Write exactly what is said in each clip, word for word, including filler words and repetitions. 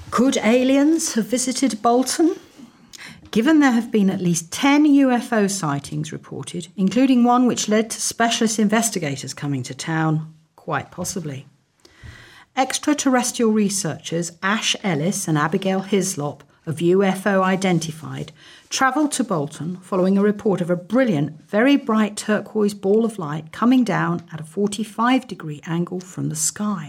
Could aliens have visited Bolton? Given there have been at least ten U F O sightings reported, including one which led to specialist investigators coming to town, quite possibly. Extraterrestrial researchers Ash Ellis and Abigail Hislop of U F O Identified travelled to Bolton following a report of a brilliant, very bright turquoise ball of light coming down at a forty-five degree angle from the sky.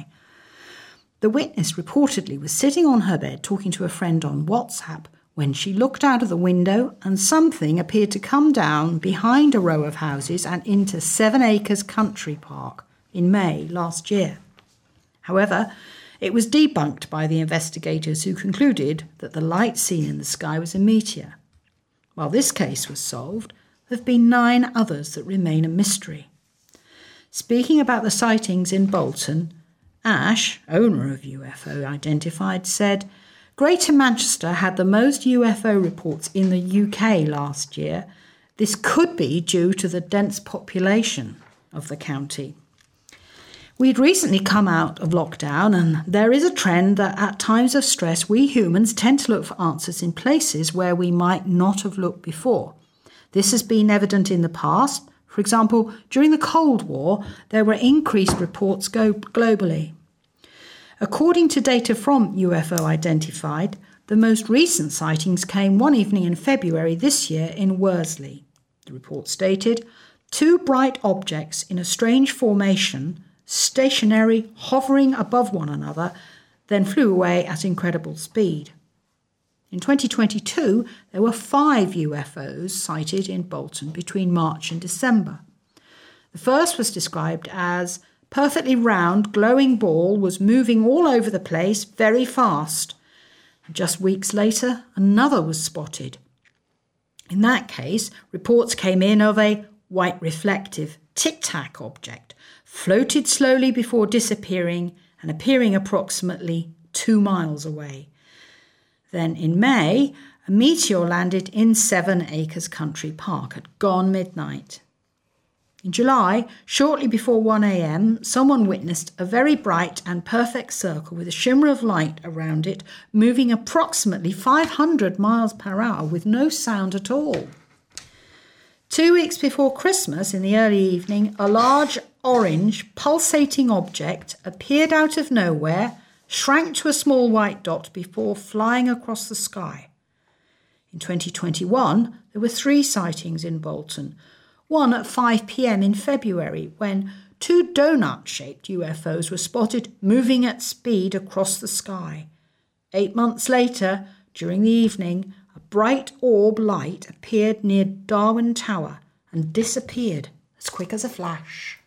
The witness reportedly was sitting on her bed talking to a friend on WhatsApp when she looked out of the window and something appeared to come down behind a row of houses and into Seven Acres Country Park in May last year. However, it was debunked by the investigators who concluded that the light seen in the sky was a meteor. While this case was solved, there have been nine others that remain a mystery. Speaking about the sightings in Bolton, Ash, owner of U F O Identified, said, "Greater Manchester had the most U F O reports in the U K last year. This could be due to the dense population of the county." We'd recently come out of lockdown, and there is a trend that at times of stress, we humans tend to look for answers in places where we might not have looked before. This has been evident in the past. For example, during the Cold War, there were increased reports go- globally. According to data from U F O Identified, the most recent sightings came one evening in February this year in Worsley. The report stated, two bright objects in a strange formation, stationary, hovering above one another, then flew away at incredible speed. In twenty twenty-two, there were five U F Os sighted in Bolton between March and December. The first was described as perfectly round, glowing ball was moving all over the place very fast. And just weeks later, another was spotted. In that case, reports came in of a white reflective tic-tac object, floated slowly before disappearing and appearing approximately two miles away. Then in May, a meteor landed in Seven Acres Country Park at gone midnight. In July, shortly before one a.m, someone witnessed a very bright and perfect circle with a shimmer of light around it, moving approximately five hundred miles per hour with no sound at all. Two weeks before Christmas, in the early evening, a large orange pulsating object appeared out of nowhere, shrank to a small white dot before flying across the sky. In twenty twenty-one, there were three sightings in Bolton, one at five p.m. in February when two donut-shaped U F Os were spotted moving at speed across the sky. Eight months later, during the evening, a bright orb light appeared near Darwin Tower and disappeared as quick as a flash.